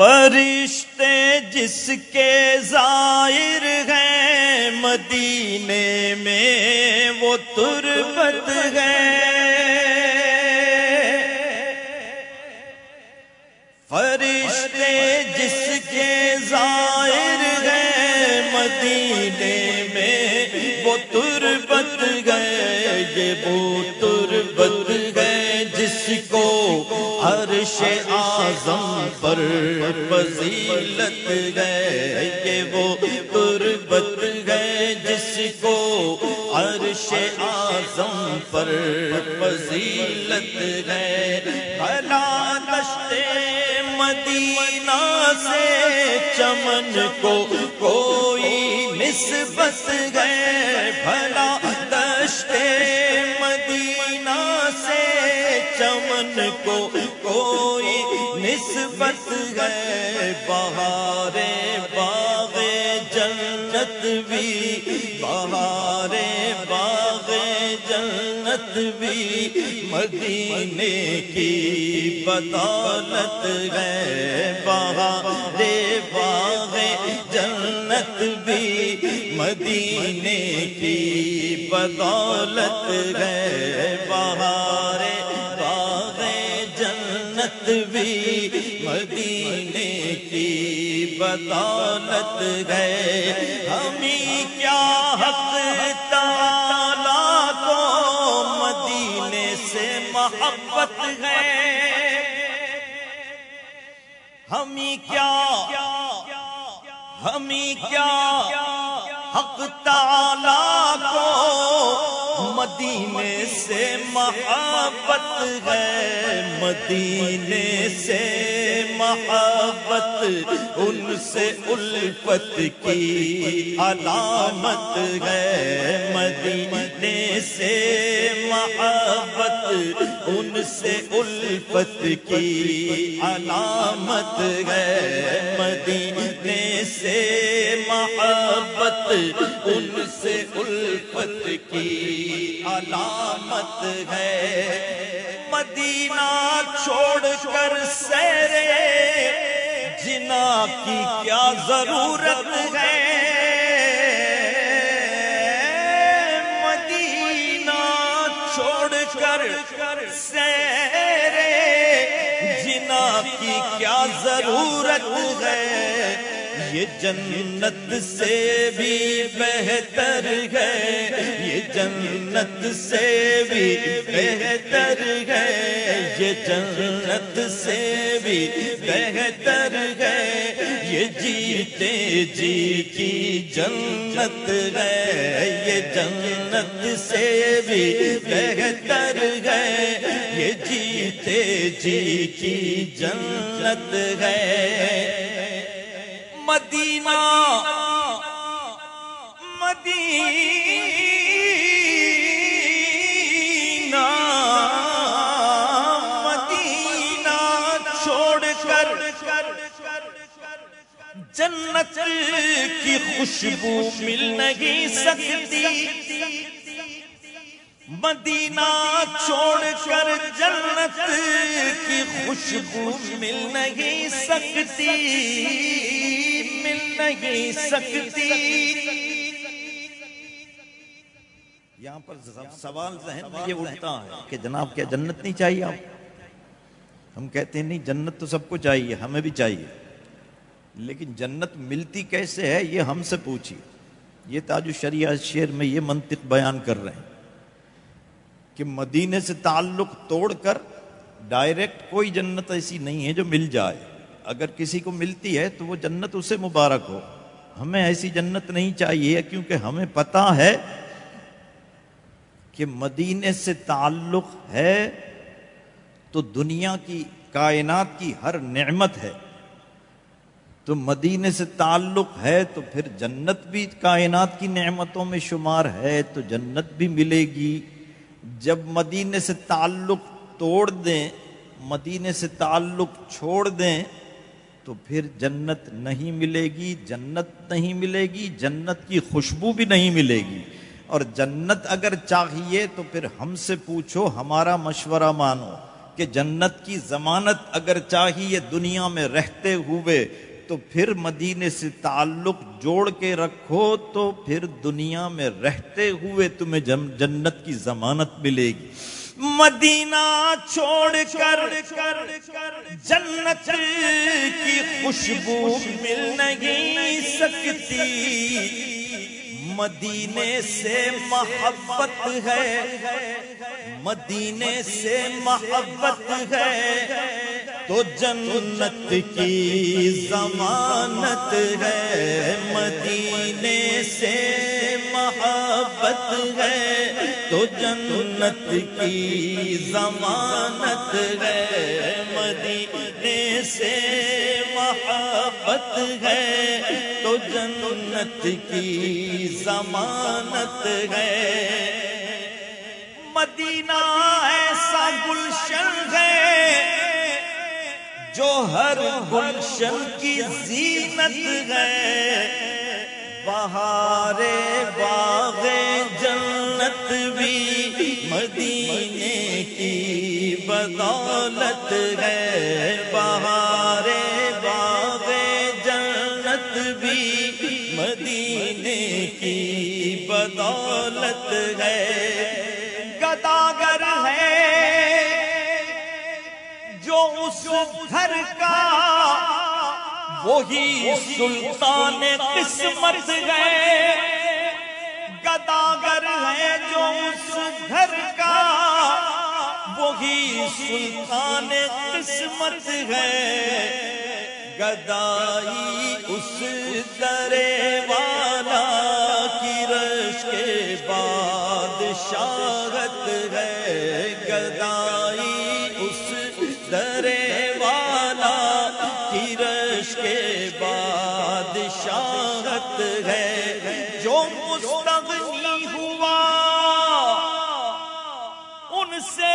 فرشتے جس کے زائر ہیں مدینے میں وہ تربت ہے، فرشتے جس کے زائر ہیں مدینے میں وہ تربت گئے، یہ وہ تربت گئے جس کو عرش اعظم پر فضیلت گئے، یہ وہ تربت گئے جس کو عرش اعظم پر فضیلت گئے۔ بھلا دشت مدینہ سے چمن کو کوئی نسبت گئے، بھلا دشت مدینہ سے چمن کو کوئی نسبت گئے۔ بہار باغ جنت بھی، بہار باغ جنت بھی مدینے کی بدولت ہے، بہار باغ جنت بھی مدینے کی بدولت ہے، بہار باغ جنت بھی مدینے کی بدولت ہے۔ ہمیں کیا حق تعالیٰ کو مدینے سے محبت ہے، ہمیں کیا حق تعالیٰ کو مدینے سے محبت ہے، مدینے سے محبت ان سے الفت کی علامت ہے، مدینے سے محبت ان سے الفت کی علامت ہے، مدینے سے محبت ان سے الفت کی علامت ہے۔ مدینہ چھوڑ کر سیر جنا کی کیا ضرورت ہے، مدینہ چھوڑ کر سیر جنا کی کیا ضرورت ہے، یہ جنت سے بھی بہتر ہے، یہ جنت سے بھی بہتر ہے، یہ جنت سے بھی بہتر ہے، یہ جیتے جی کی جنت ہے، یہ جنت سے بھی بہتر ہے، یہ جیتے جی کی جنت ہے۔ مدینہ چھوڑ کر جنت کی خوشبو مل نہیں سکتی، مدینہ چھوڑ کر جنت کی خوشبو مل نہیں سکتی، مل نہیں سکتی۔ یہاں پر سوال ذہن میں یہ اٹھتا ہے کہ جناب کیا جنت نہیں چاہیے آپ؟ ہم کہتے ہیں نہیں، جنت تو سب کو چاہیے، ہمیں بھی چاہیے، لیکن جنت ملتی کیسے ہے یہ ہم سے پوچھیے۔ یہ تاج الشریعہ شعر میں یہ منطق بیان کر رہے ہیں کہ مدینے سے تعلق توڑ کر ڈائریکٹ کوئی جنت ایسی نہیں ہے جو مل جائے، اگر کسی کو ملتی ہے تو وہ جنت اسے مبارک ہو، ہمیں ایسی جنت نہیں چاہیے، کیونکہ ہمیں پتہ ہے کہ مدینے سے تعلق ہے تو دنیا کی کائنات کی ہر نعمت ہے، تو مدینے سے تعلق ہے تو پھر جنت بھی کائنات کی نعمتوں میں شمار ہے، تو جنت بھی ملے گی۔ جب مدینے سے تعلق توڑ دیں، مدینے سے تعلق چھوڑ دیں تو پھر جنت نہیں ملے گی، جنت نہیں ملے گی، جنت کی خوشبو بھی نہیں ملے گی۔ اور جنت اگر چاہیے تو پھر ہم سے پوچھو، ہمارا مشورہ مانو کہ کہ جنت کی ضمانت اگر چاہیے دنیا میں رہتے ہوئے تو پھر مدینے سے تعلق جوڑ کے رکھو تو پھر دنیا میں رہتے ہوئے تمہیں جنت کی ضمانت ملے گی. مدینہ چھوڑ کر جنت کی خوشبو مل نہیں سکتی. مدینے سے محبت ہے، مدینے سے محبت ہے تو جنت کی ضمانت ہے. مدینے سے محبت ہے تو جنت کی ضمانت ہے. مدینے سے محبت ہے تو جنت کی ضمانت ہے. مدینہ ایسا گلشن ہے جو ہر گلشن کی زینت ہے. بہار باغ جنت بھی مدینے کی بدولت ہے. بہار باغ جنت بھی مدینے کی بدولت ہے. گداگر ہے جو اس گھر کا وہی سلطان قسمت ہے. گداگر ہے جو اس گھر کا وہی سلطان قسمت ہے. گدائی اس درے والا کی رش کے بادشاہت ہے. گدائی اس درے والا کی رش کے بادشاہت ہے. جو مستغنی ہوا ان سے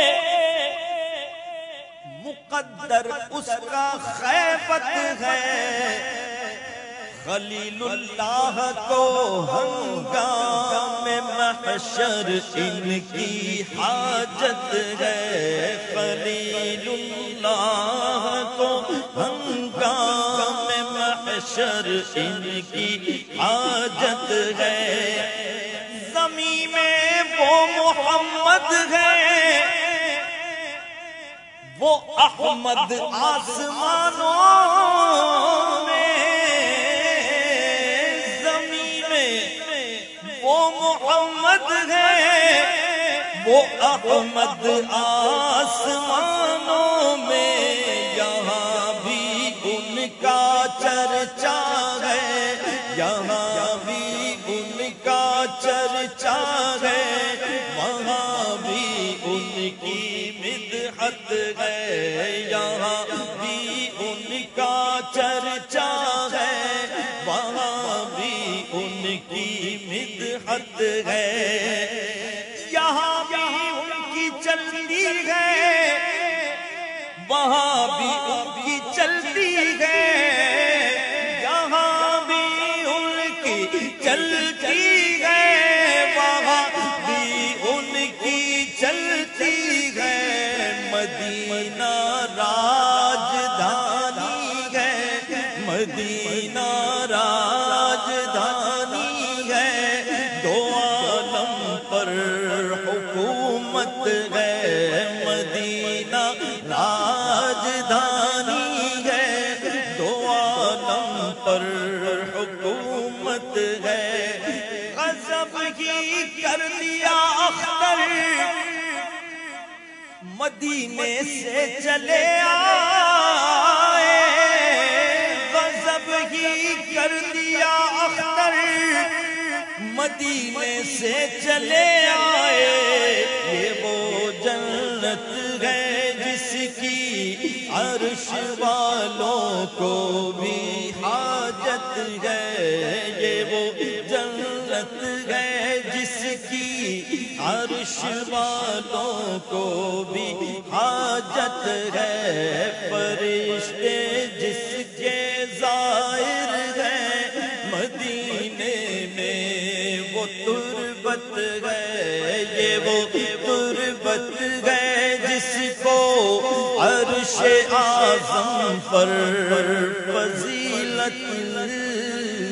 مقدر اس کا خیبت ہے. خلیل اللہ کو ہنگام محشر ان کی حاجت ہے. خلیل اللہ کو ہنگام محشر ان کی حاجت ہے. زمین میں وہ محمد ہے، وہ احمد آسمانوں میں. زمین میں وہ محمد ہے، وہ احمد آسمانوں میں. یہاں بھی ان کا چرچا ہے، یہاں بھی ان کا چرچا ہے. وہاں بھی ان کی مدحت ہے، یہاں بھی ان کا چرچا ہے. وہاں بھی ان کی مدحت ہے. یہاں بھی ان کی چلتی ہے، وہاں بھی ان کی چلتی ہے. یہاں بھی ان کی چلتی ہے، وہاں بھی ان کی چلتی ہے. مدینہ راجدھانی ہے، مدینہ راجدھانی ہے. دو عالم پر حکومت ہے. مدینہ راجدھانی ہے، دو عالم پر حکومت ہے. غضب ہی کر دیا اختر مدینے سے چلے آئے. غضب ہی کر دیا اختر مدینے سے چلے آئے. یہ وہ جنت ہے جس کی عرش والوں کو بھی حاجت ہے. یہ وہ جنت ہے جس کی عرش والوں کو بھی حاجت ہے. فرشتے جس کے زائر ہیں مدینے میں وہ تربت ہے. یہ وہ تربت ہے جس کو اعظم پر فضیلت